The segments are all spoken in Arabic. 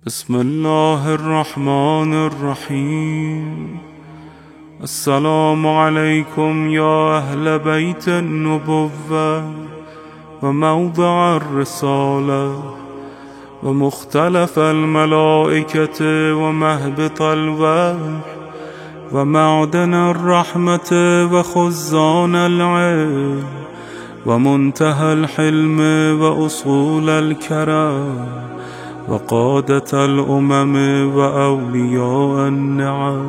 بسم الله الرحمن الرحيم. السلام عليكم يا أهل بيت النبوة وموضع الرسالة ومختلف الملائكة ومهبط الوحي ومعدن الرحمة وخزان العلم ومنتهى الحلم وأصول الكرم وقادة الأمم وأولياء النعم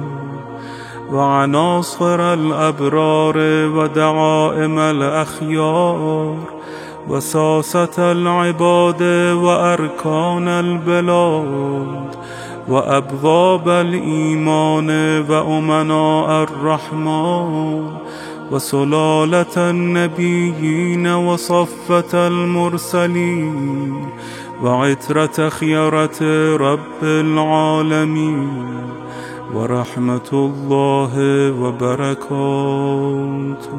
وعناصر الأبرار ودعائم الأخيار وساسة العباد وأركان البلاد وأبواب الإيمان وأمناء الرحمن وسلالة النبيين وصفة المرسلين وعترة خيرة رب العالمين ورحمة الله وبركاته.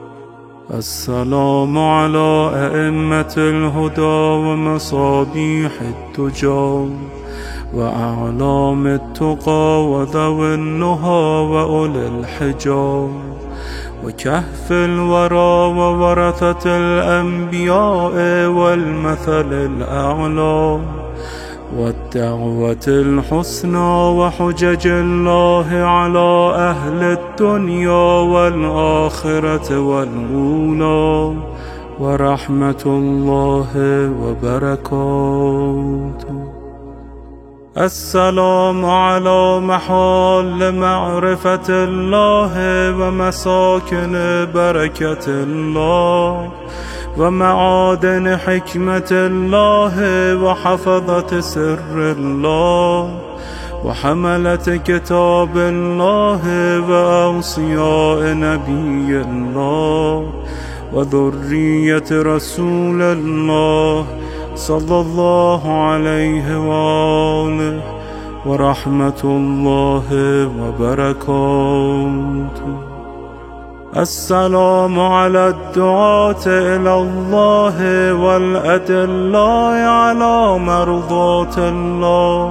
السلام على أئمة الهدى ومصابيح الدجى وأعلام التقى وذوي النهى وأولي الحجى وكهف الورى وورثة الأنبياء والمثل الأعلى والدعوة الحسنى وحجج الله على أهل الدنيا والآخرة والأولى ورحمة الله وبركاته. السلام على محال معرفة الله ومساكن بركة الله ومعادن حكمة الله وحفظة سر الله وحملة كتاب الله وأوصياء نبي الله وذرية رسول الله صلى الله عليه وآله ورحمة الله وبركاته. السلام على الدعاة إلى الله والأدلاء على مرضاة الله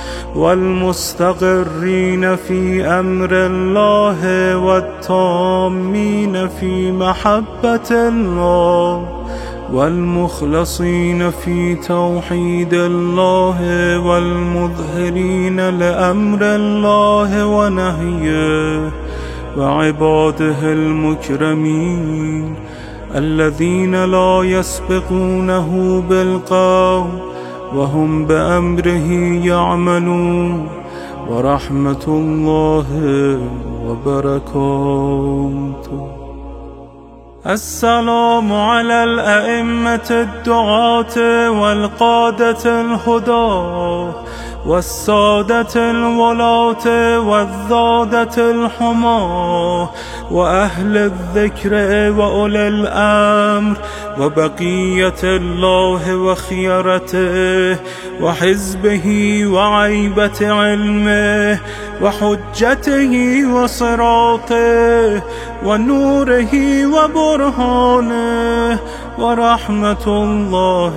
والمستقرين في أمر الله والتامين في محبة الله والمخلصين في توحيد الله والمظهرين لأمر الله ونهيه وعباده المكرمين الذين لا يسبقونه بالقول وهم بأمره يعملون ورحمة الله وبركاته. السلام على الأئمة الدعاة والقادة الهدى والسادة الولاة والذادة الحماة وأهل الذكر وأولي الأمر وبقية الله وخيرته وحزبه وعيبة علمه وحجته وصراطه ونوره وبرهانه ورحمة الله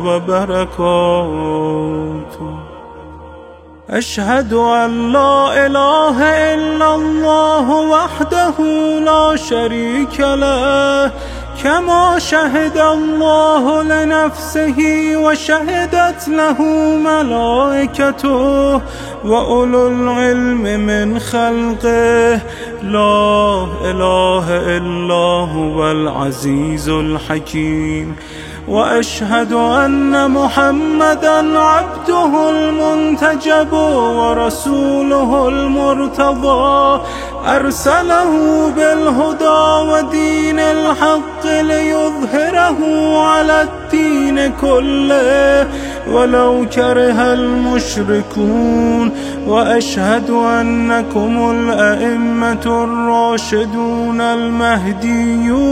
وبركاته. أشهد أن لا إله إلا الله وحده لا شريك له كما شهد الله لنفسه وشهدت له ملائكته وأولو العلم من خلقه لا إله إلا هو العزيز الحكيم. وأشهد أن محمدًا عبده المنتجب ورسوله المرتضى أرسله بالهدى ودين الحق ليظهره على الدين كله ولو كره المشركون. وأشهد أنكم الأئمة الراشدون المهديون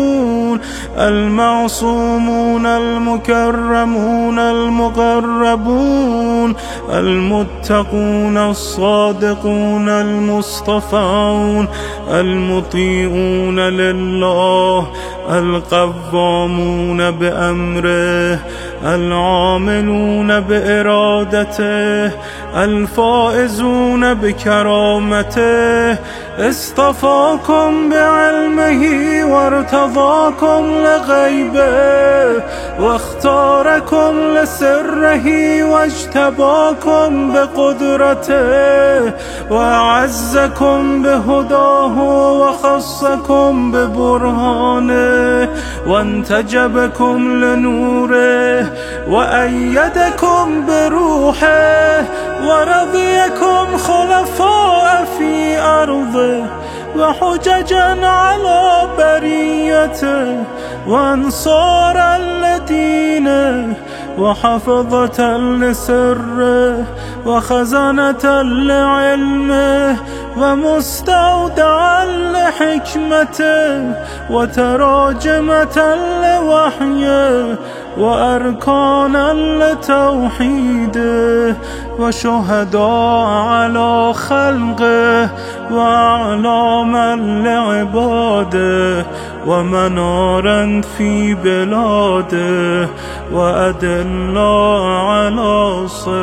المعصومون المعصومون المكرمون المقربون المتقون الصادقون المصطفون المطيعون لله القوامون بأمره العاملون بإرادته الفائزون بكرامته اصطفاكم بعلمه وارتضاكم لغيبه واختاركم لسره واجتباكم بقدرته وأعزكم بهداه وخصكم ببرهانه وانتجبكم لنوره وأيدكم بروحه ورضيكم خلفاء في أرضه وحججا على بريته وأنصارا لدينه وحفظة لسره وخزنة لعلمه ومستودعا لحكمته وتراجمة لوحيه وأركانا لتوحيده وشهداء على خلقه وأعلاما لعباده ومنارا في بلاده وأدلا على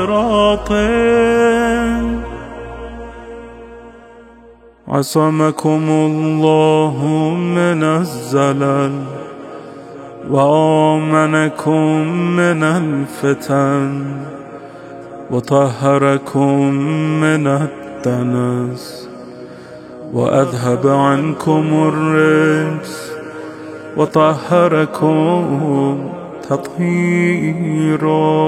صراطه. عصمكم الله من الزلل وآمنكم من الفتن وطهركم من الدنس وأذهب عنكم الرجس وطهركم تطهيرا.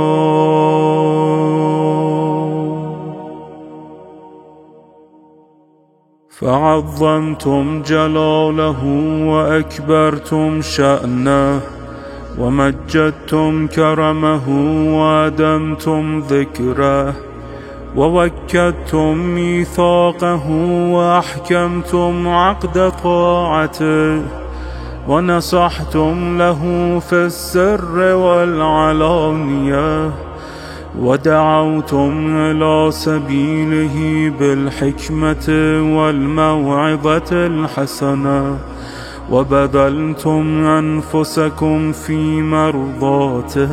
فعظمتم جلاله وأكبرتم شأنه ومجدتم كرمه وأدمتم ذكره ووكدتم ميثاقه وأحكمتم عقد طاعته ونصحتم له في السر والعلانية ودعوتم إلى سبيله بالحكمة والموعظة الحسنة وبذلتم أنفسكم في مرضاته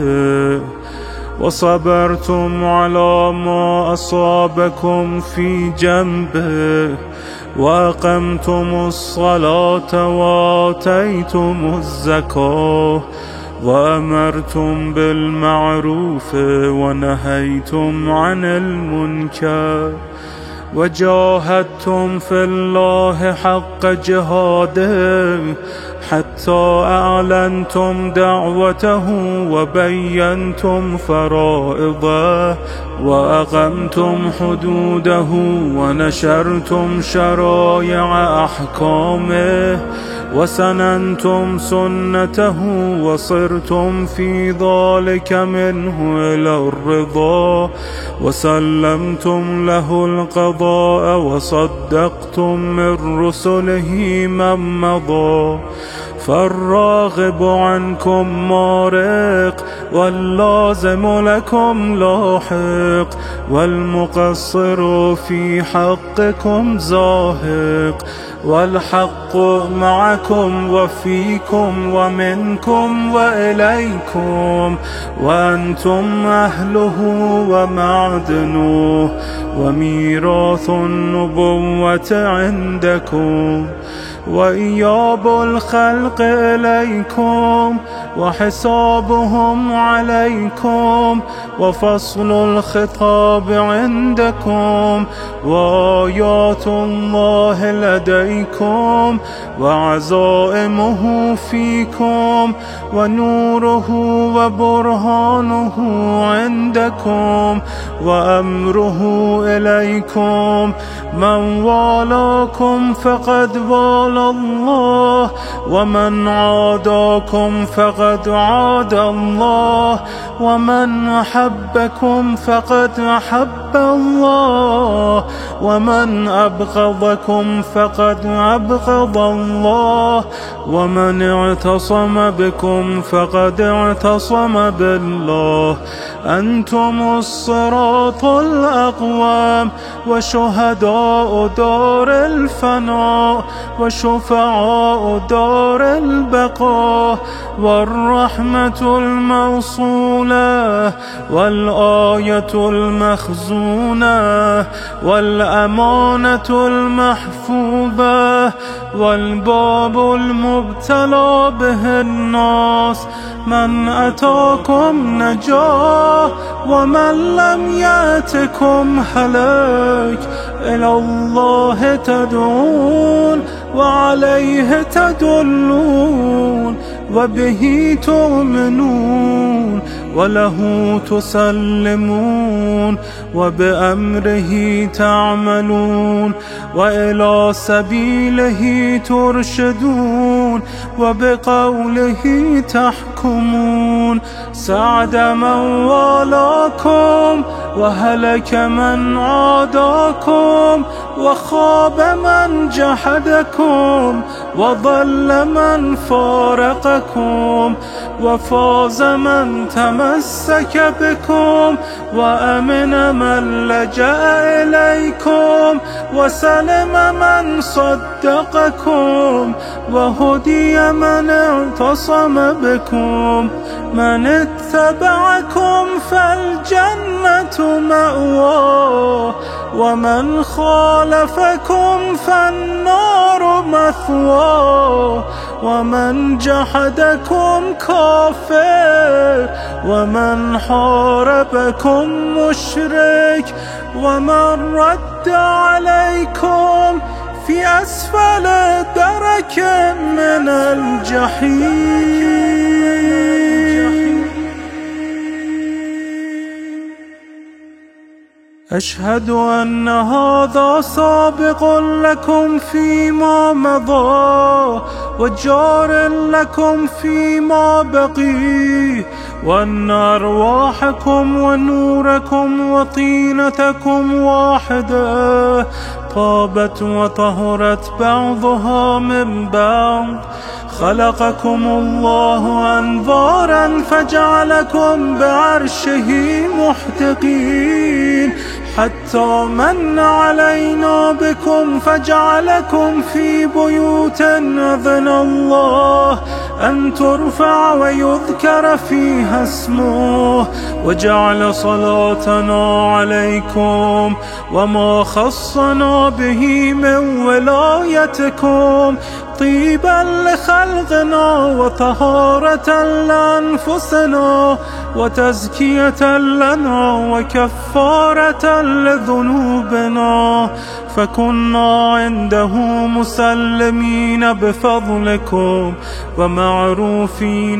وصبرتم على ما أصابكم في جنبه وأقمتم الصلاة وآتيتم الزكاة وأمرتم بالمعروف ونهيتم عن المنكر وجاهدتم في الله حق جهاده حتى أعلنتم دعوته وبينتم فرائضه وأقمتم حدوده ونشرتم شرائع أحكامه وسننتم سنته وصرتم في ذلك منه إلى الرضا وسلمتم له القضاء وصدقتم من رسله من مضى فالراغب عنكم مارق واللازم لكم لاحق والمقصر في حقكم زاهق والحق معكم وفيكم ومنكم وإليكم وأنتم أهله ومعدنه وميراث النبوة عندكم وإياب الخلق إليكم وحسابهم عليكم وفصل الخطاب عندكم وآيات الله لديكم وعزائمه فيكم ونوره وبرهانه عندكم وأمره إليكم من والاكم فقد والى رسول الله، ومن عاداكم فقد عاد الله، ومن أحبكم فقد أحب الله، ومن أبغضكم فقد أبغض الله، ومن اعتصم بكم فقد اعتصم بالله. أنتم الصراط الأقوام، وشهداء دار الفناء، وشفعاء دار البقاء، والرحمة الموصولة، والآية المخزونة، والأمانة المحفوظة، والباب المبتلى به الناس. من أتاكم نجا، ومن لم يأتكم هلك. إلى الله تدعون، وعليه تدلون، وبه تؤمنون، وله تسلمون، وبأمره تعملون، وإلى سبيله ترشدون، وبقوله تحكمون. سعد من والاكم، وهلك من عاداكم، وخاب من جحدكم، وضل من فارقكم، وفاز من تمسك بكم، وأمن من لجأ إليكم، وسلم من صدقكم، وهدي من اعتصم بكم. من اتبعكم فالجنة مأواه، ومن خالفكم فالنار مثواه، ومن جحدكم كافر، ومن حاربكم مشرك، ومن رد عليكم في أسفل درك من الجحيم. أشهد أن هذا سابق لكم فيما مضى، وجار لكم فيما بقي، وأن أرواحكم ونوركم وطينتكم واحدة، طابت وطهرت بعضها من بعض. خلقكم الله أنظارا، فجعلكم بعرشه محتقين، حتى من علينا بكم فجعلكم في بيوت أذن الله أن ترفع ويذكر فيها اسمه، وجعل صلاتنا عليكم وما خصنا به من ولايتكم طيبا لخلقنا، وطهارة لأنفسنا، وتزكية لنا، وكفارة لذنوبنا. فكنا عنده مسلمين بفضلكم، ومعروفين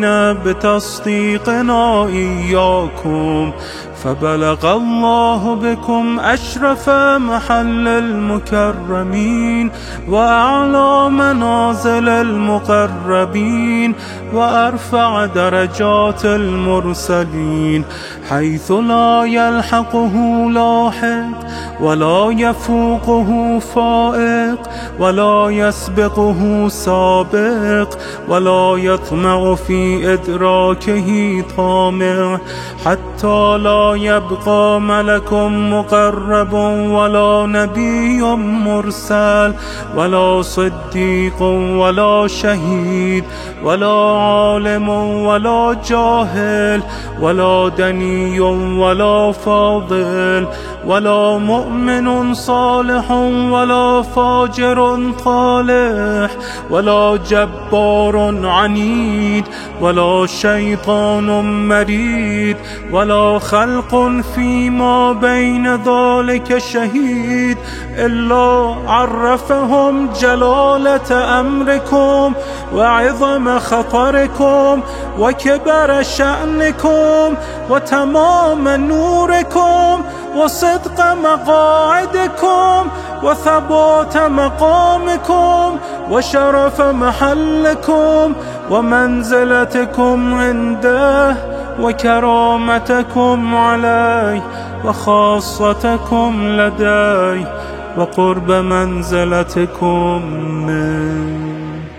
بتصديقنا إياكم. فبلغ الله بكم أشرف محل المكرمين، وأعلى منازل المقربين، وأرفع درجات المرسلين، حيث لا يلحقه لاحق، ولا يفوقه فائق، ولا يسبقه سابق، ولا يطمع في إدراكه طامع، حتى لا يبقى ملك مقرب، ولا نبي مرسل، ولا صديق، ولا شهيد، ولا عالم، ولا جاهل، ولا دني، ولا فاضل، ولا مؤمن صالح، ولا فاجر طالح، ولا جبار عنيد، ولا شيطان مريد، ولا خلق فيما بين ذلك شهيد، إلا عرفهم جلالة أمركم، وعظم خطركم، وكبر شأنكم، وتمام نوركم، وصدق مقاعدكم وثبات مقامكم وشرف محلكم ومنزلتكم عنده وكرامتكم عليه وخاصتكم لديه وقرب منزلتكم منه.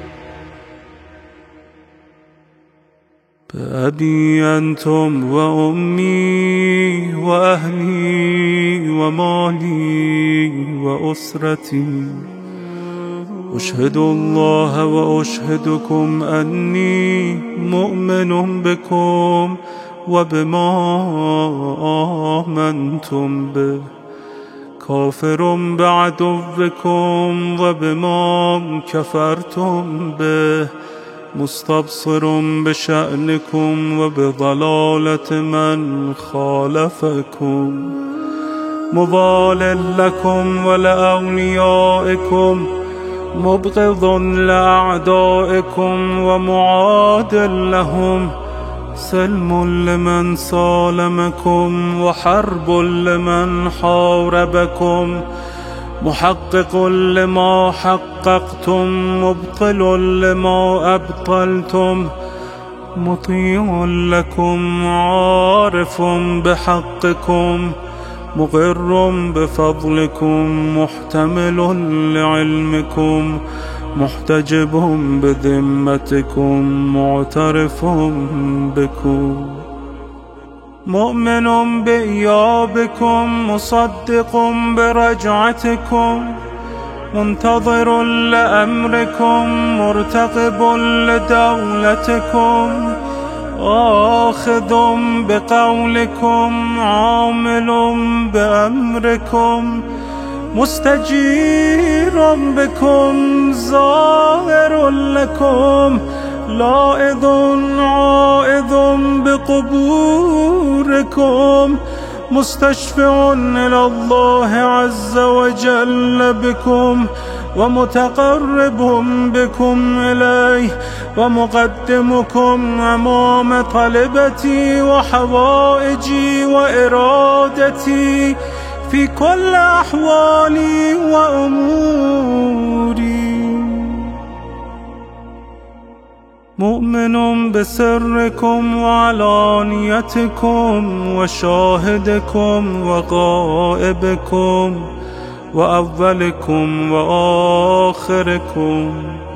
بأبي أنتم وأمي وأهلي ومالي وأسرتي أشهد الله وأشهدكم أني مؤمن بكم وبما آمنتم به، كافر بعدوكم وبما كفرتم به، مستبصر بشأنكم وبضلالة من خالفكم، مضال لكم ولأوليائكم، مبغض لأعدائكم ومعاد لهم، سلم لمن سالمكم وحرب لمن حاربكم، محقق لما حققتم، مبطل لما أبطلتم، مطيع لكم، عارف بحقكم، مقر بفضلكم، محتمل لعلمكم، محتجب بذمتكم، معترف بكم، مؤمن بإيابكم، مصدق برجعتكم، منتظر لأمركم، مرتقب لدولتكم، آخذ بقولكم، عامل بأمركم، مستجير بكم، زائر لكم، لائذ عائذ بقبوركم، مستشفع إلى الله عز وجل بكم، ومتقرب بكم إليه، ومقدمكم أمام طلبتي وحوائجي وإرادتي في كل أحوالي وأموري، مؤمن بسركم وعلانيتكم وشاهدكم وغائبكم وأولكم وآخركم،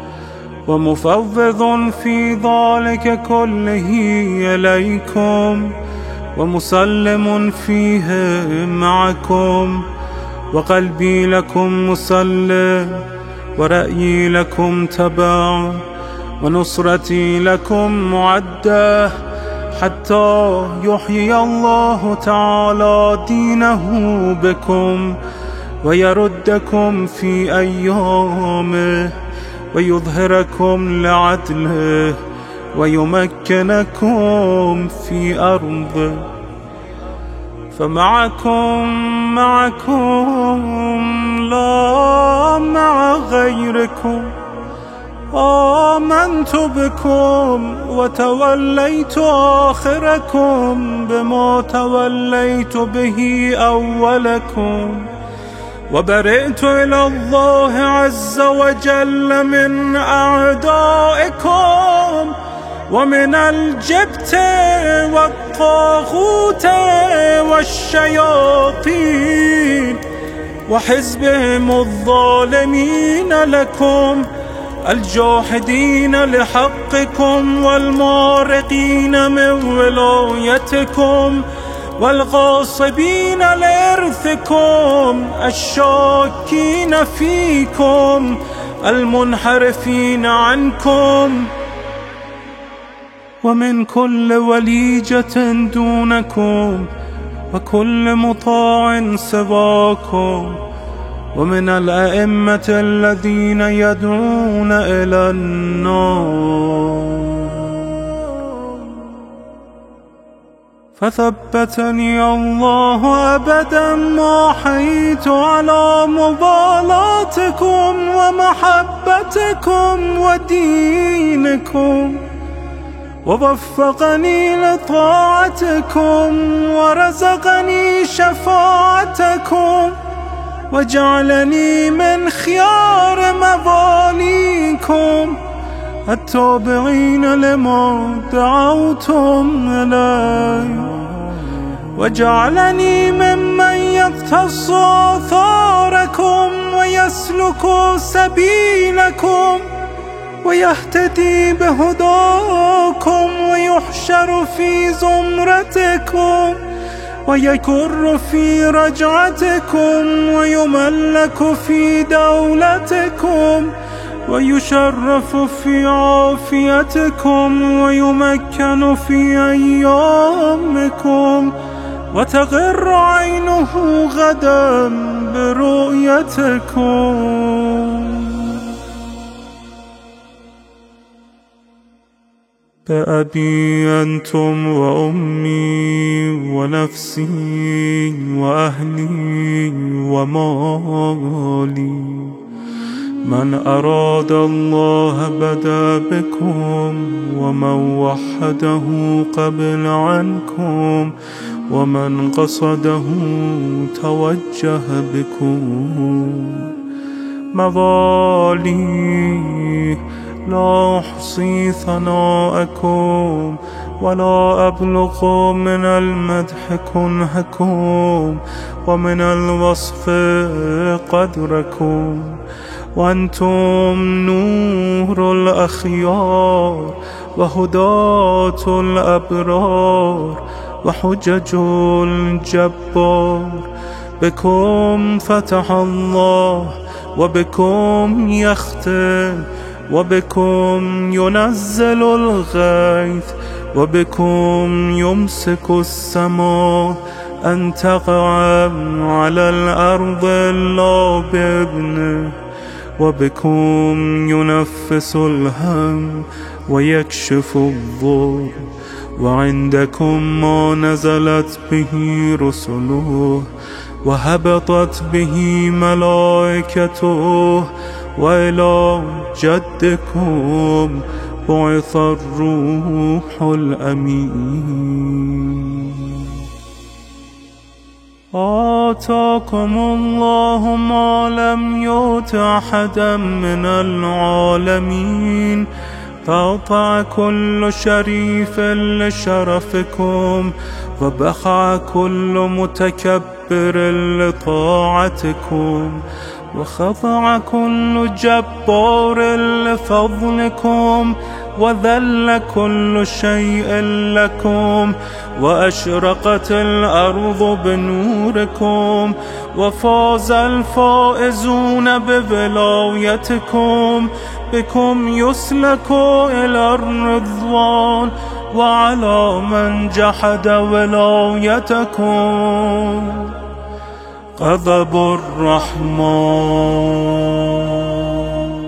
ومفوض في ذلك كله إليكم، ومسلم فيه معكم، وقلبي لكم مسلم، ورأيي لكم تبع، ونصرتي لكم معدة، حتى يحيي الله تعالى دينه بكم، ويردكم في أيامه، ويظهركم لعدله، ويمكنكم في أرضه، فمعكم لا مع غيركم، آمنت بكم وتوليت آخركم بما توليت به أولكم، وبرئت إلى الله عز وجل من أعدائكم ومن الجبت والطاغوت والشياطين وحزبهم الظالمين لكم، الجاحدين لحقكم والمارقين من ولايتكم والغاصبين لإرثكم، الشاكين فيكم، المنحرفين عنكم، ومن كل وليجة دونكم وكل مطاع سواكم، ومن الأئمة الذين يدعون إلى النار. فثبتني الله أبدا ما حييت على مبالاتكم ومحبتكم ودينكم، ووفقني لطاعتكم ورزقني شفاعتكم طاعتكم وجعلني من خيار مواليكم التابعين لما دعوتم إليه، وجعلني ممن يقتص آثاركم ويسلك سبيلكم ويهتدي بهداكم ويحشر في زمرتكم ويكر في رجعتكم ويملك في دولتكم ويشرف في عافيتكم ويمكن في أيامكم وتغر عينه غدا برؤيتكم. بأبي أنتم وأمي ونفسي وأهلي ومالي، من أراد الله بدا بكم ومن وحده قبل عنكم ومن قصده توجه بكم. موالي لا أحصي ثناءكم ولا أبلغ من المدح كنهكم ومن الوصف قدركم، وأنتم نور الأخيار وهداة الأبرار وحجج الجبار. بكم فتح الله وبكم يختم وبكم ينزل الغيث وبكم يمسك السماء أن تقع على الأرض إلا بإذنه، وبكم ينفس الهم ويكشف الضر، وعندكم ما نزلت به رسله وهبطت به ملائكته، وإلى جدكم بعث الروح الأمين. آتاكم الله ما لم يؤت أحدا من العالمين، فأطاع كل شريف لشرفكم وبخع كل متكبر لطاعتكم، وخضع كل جبار لفضلكم، وذل كل شيء لكم، وأشرقت الأرض بنوركم، وفاز الفائزون بولايتكم. بكم يسلك إلى الرضوان، وعلى من جحد ولايتكم غضب الرحمن.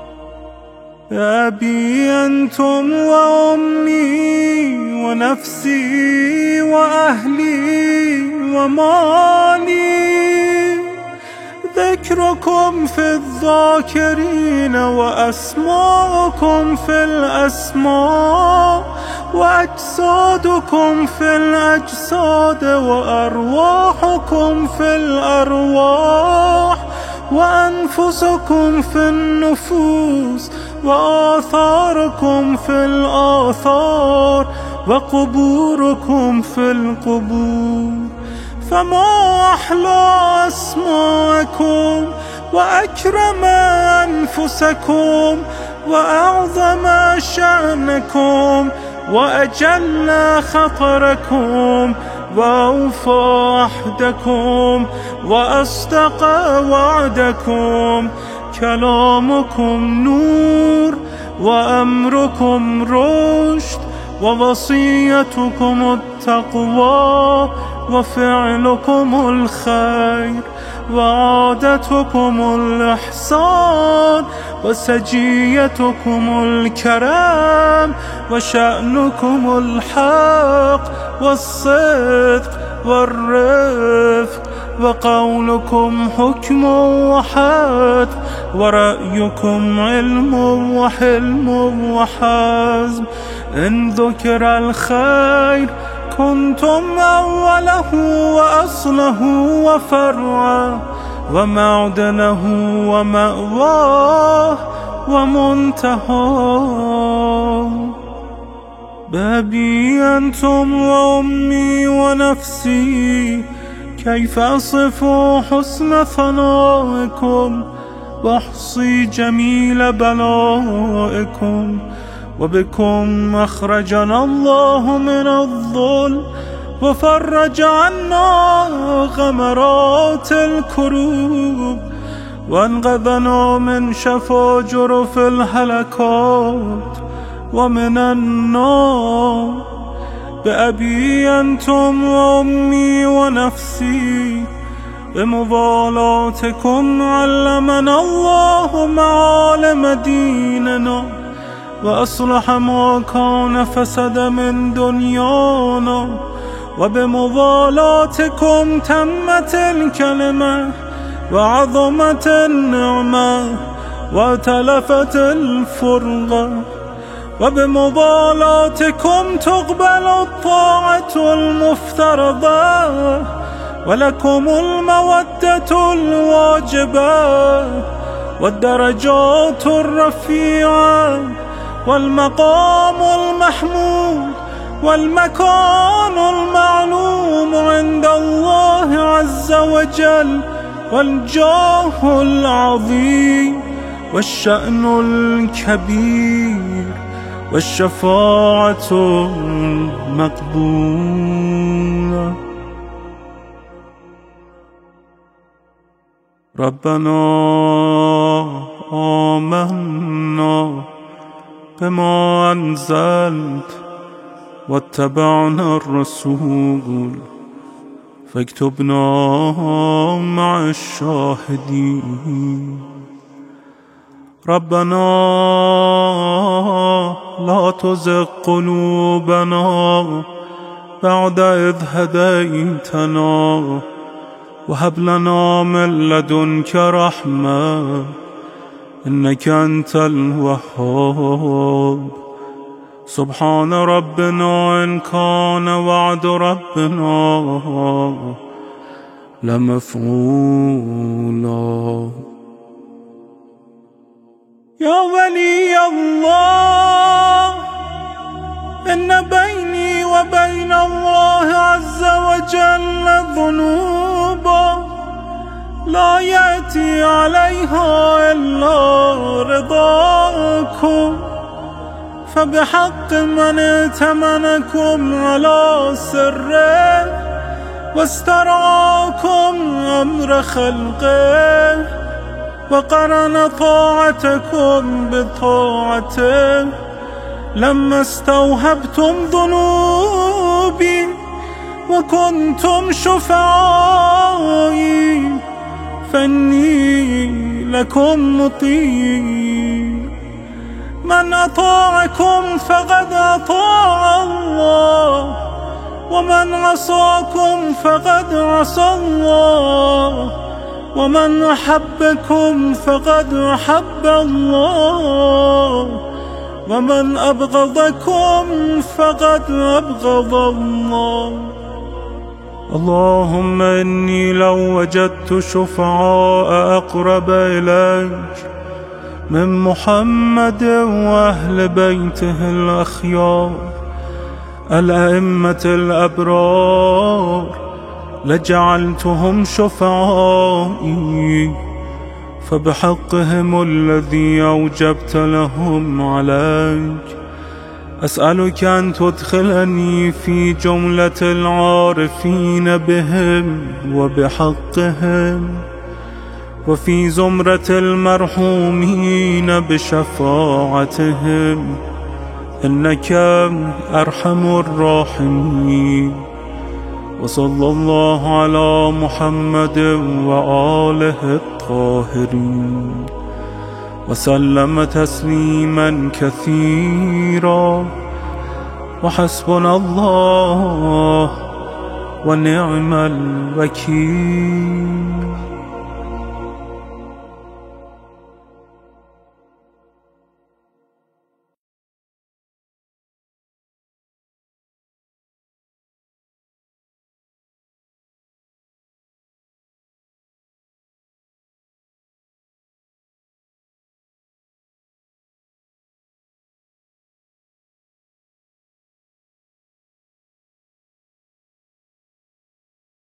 بأبي أنتم وأمي ونفسي وأهلي ومالي، ذكركم في الذاكرين وأسماءكم في الأسماء، وأجسادكم في الأجساد وأرواحكم في الأرواح، وأنفسكم في النفوس وآثاركم في الآثار وقبوركم في القبور. فما أحلى أسماءكم وأكرم أنفسكم وأعظم شأنكم وأجل خطركم وأوفى عهدكم وأصدق وعدكم. كلامكم نور وأمركم رشد ووصيتكم التقوى وفعلكم الخير وعادتكم الإحسان وسجيتكم الكرم وشأنكم الحق والصدق والرفق وقولكم حكم وحد ورأيكم علم وحلم وحزم. إن ذكر الخير كنتم أوله وأصله وفرعه ومعدنه ومأواه ومنتهاه. بأبي أنتم وأمي ونفسي كيف أصف حسن ثنائكم وأحصي جميل بلائكم. وبكم أخرجنا الله من الظلم وفرج عنا غمرات الكروب وانقذنا من شفا جرف الهلكات ومن النار. بأبي أنتم وأمي ونفسي بمضالاتكم علمنا الله معالم ديننا وأصلح ما كان فسد من دنيانا. وبمضالاتكم تمت الكلمة وعظمت النعمة وتلفت الفرقة. وبمضالاتكم تقبل الطاعة المفترضة ولكم المودة الواجبة والدرجات الرفيعة والمقام المحمود والمكان المعلوم عند الله عز وجل والجاه العظيم والشأن الكبير والشفاعة المقبولة. ربنا آمنا بما أنزلت واتبعنا الرسول فاكتبنا مع الشاهدين. ربنا لا تزغ قلوبنا بعد إذ هديتنا وهب لنا من لدنك رحمة إنك أنت الوهاب. سبحان ربنا إن كان وعد ربنا لمفعولا. يا ولي الله إن بيني وبين الله عز وجل ذنوبا لا يأتي عليها إلا رضاكم. فبحق من ائتمنكم على سره واسترعاكم أمر خلقه وقرن طاعتكم بطاعته لما استوهبتم ذنوبي وكنتم شفعائي فإني لكم مطيع. من أطاعكم فقد أطاع الله ومن عصاكم فقد عصى الله ومن أحبكم فقد أحب الله ومن أبغضكم فقد أبغض الله. اللهم إني لو وجدت شفعاء أقرب إليك من محمد وأهل بيته الأخيار الأئمة الأبرار لجعلتهم شفعائي فبحقهم الذي أوجبت لهم عليك أسألك أن تدخلني في جملة العارفين بهم وبحقهم وفي زمرة المرحومين بشفاعتهم إنك أرحم الراحمين. وصلى الله على محمد وآله الطاهرين وسلم تسليما كثيرا. وحسبنا الله ونعم الوكيل.